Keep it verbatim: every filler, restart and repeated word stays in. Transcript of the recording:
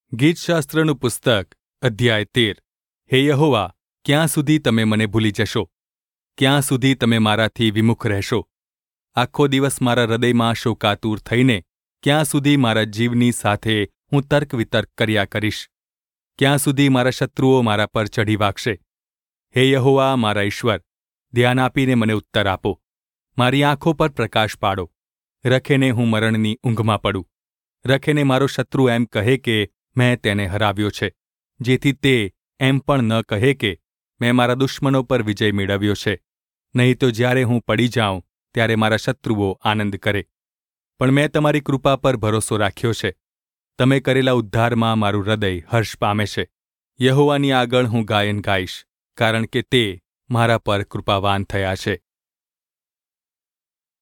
ગીતશાસ્ત્રનું પુસ્તક અધ્યાય તેર. હે યહોવા, ક્યાં સુધી તમે મને ભૂલી જશો? ક્યાં સુધી તમે મારાથી વિમુખ રહેશો? આખો દિવસ મારા હૃદયમાં શોકાતુર થઈને ક્યાં સુધી મારા જીવની સાથે હું તર્ક વિતર્ક કર્યા કરીશ? ક્યાં સુધી મારા શત્રુઓ મારા પર ચઢી વાગશે? હે યહોવા, મારા ઈશ્વર, ધ્યાન આપીને મને ઉત્તર આપો. મારી આંખો પર પ્રકાશ પાડો. રખેને હું મરણની ઊંઘમાં પડું. રખેને મારો શત્રુ એમ કહે કે મેં તેને હરાવ્યો છે, જેથી તે એમ પણ ન કહે કે મેં મારા દુશ્મનો પર વિજય મેળવ્યો છે. નહીં તો જ્યારે હું પડી જાઉં ત્યારે મારા શત્રુઓ આનંદ કરે. પણ મેં તમારી કૃપા પર ભરોસો રાખ્યો છે. તમે કરેલા ઉદ્ધારમાં મારું હૃદય હર્ષ પામે છે. યહોવાની આગળ હું ગાયન ગાઈશ, કારણ કે તે મારા પર કૃપાવાન થયા છે.